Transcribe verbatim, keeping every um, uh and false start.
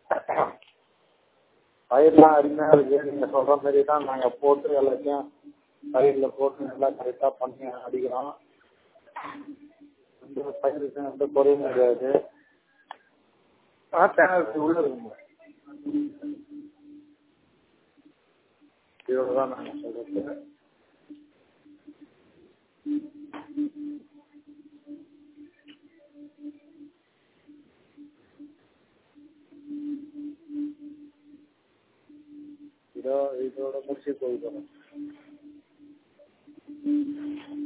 பயிரெலாம் அருமையாக இருக்குது. நீங்கள் சொல்கிற மாதிரி தான் நாங்கள் போட்டு எல்லாத்தையும் பயிரில் போட்டு நல்லா கரெக்டாக பண்ணி அடிக்கிறோம். எந்த பயிருக்கு எந்த குறையும் கிடையாது. ஆ தேங்காய் உள்ள இருக்குங்க. இதோட தான் நாங்கள் சொல்கிறது. இதோ இதோட முடிச்சு போயிட்டு